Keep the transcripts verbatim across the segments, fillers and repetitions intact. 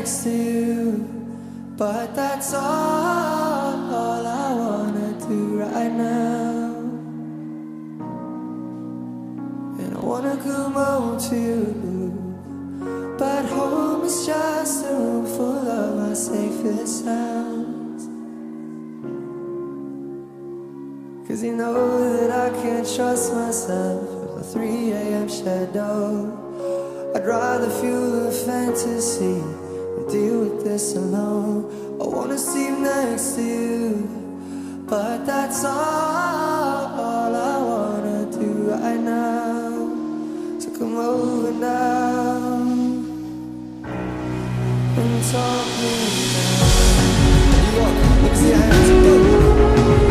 next to you, but that's all, all I wanna do right now. And I wanna come home to you, but home is just a room full of our safest sounds. Cause you know that I can't trust myself with a three A M shadow. I'd rather fuel a fantasy than deal with this alone. I wanna sleep next to you, but that's all, all I wanna do right now. So come over now and talk me now. You walk, look, see, I have to go.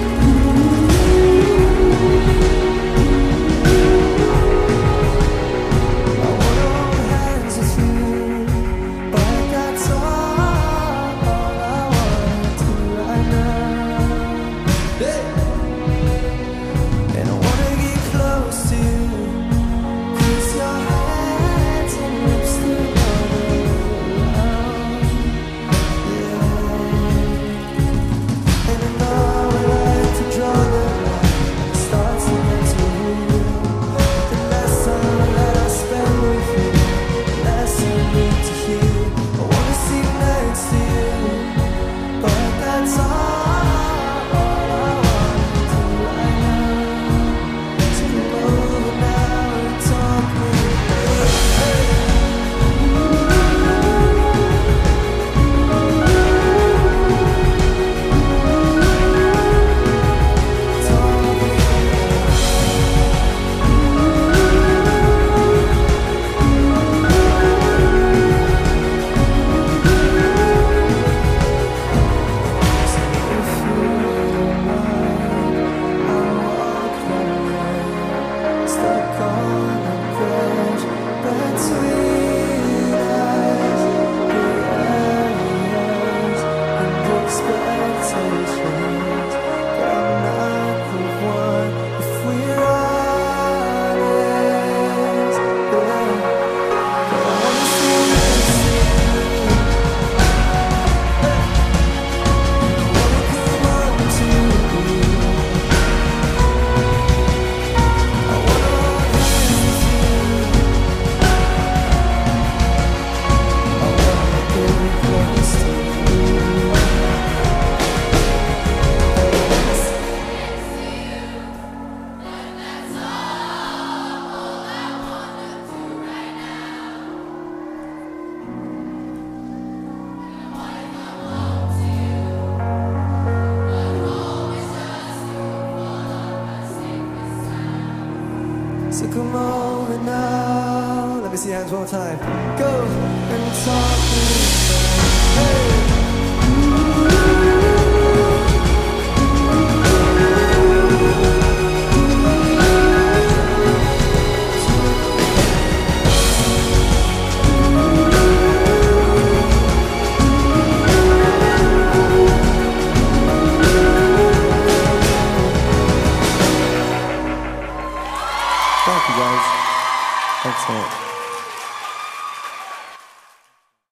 So come over now. Let me see your hands one more time. Go and talk to me.